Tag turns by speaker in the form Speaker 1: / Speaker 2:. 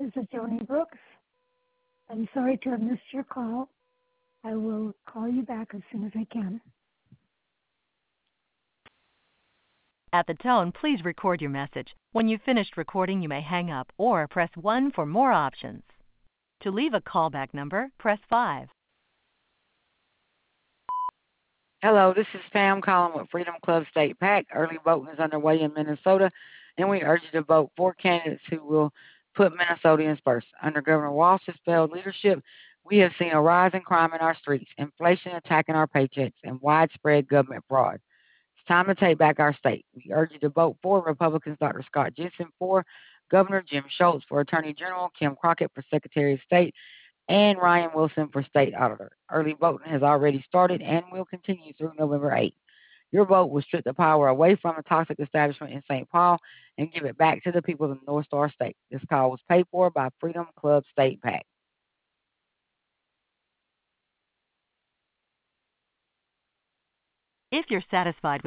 Speaker 1: This is Joni Brooks. I'm sorry to have missed your call. I will call you back as soon as I can.
Speaker 2: At the tone, please record your message. When you've finished recording, you may hang up or press 1 for more options. To leave a callback number, press 5.
Speaker 3: Hello, this is Pam calling with Freedom Club State PAC. Early voting is underway in Minnesota, and we urge you to vote for candidates who will put Minnesotans first. Under Governor Walsh's failed leadership, we have seen a rise in crime in our streets, inflation attacking our paychecks, and widespread government fraud. It's time to take back our state. We urge you to vote for Republicans Dr. Scott Jensen for Governor, Jim Schultz for Attorney General, Kim Crockett for Secretary of State, and Ryan Wilson for State Auditor. Early voting has already started and will continue through November 8th. Your vote will strip the power away from the toxic establishment in St. Paul and give it back to the people of the North Star State. This call was paid for by Freedom Club State PAC.
Speaker 2: If you're satisfied